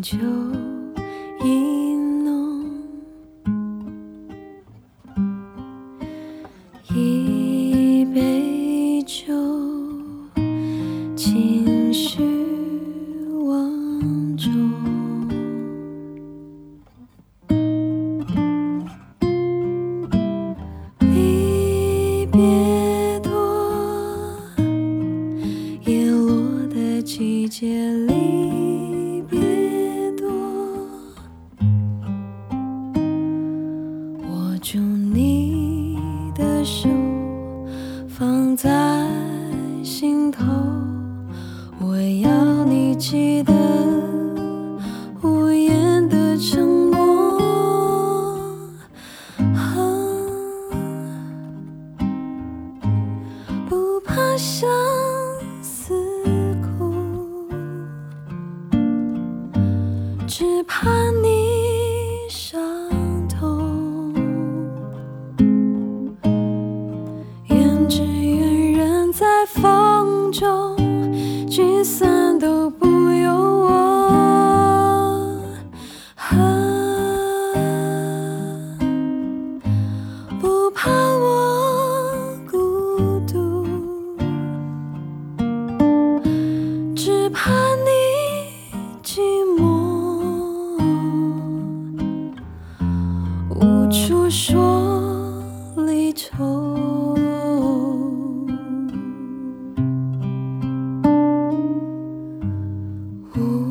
酒意浓，一杯酒，情绪望中。离别多，叶落的季节离别多，握住你的手，放在心头，我要你记得无言的承诺。不怕相思苦，只怕你伤痛。胭脂远人在风中，聚散都不由我。不怕我孤独，只怕你寂寞，无处说离愁。无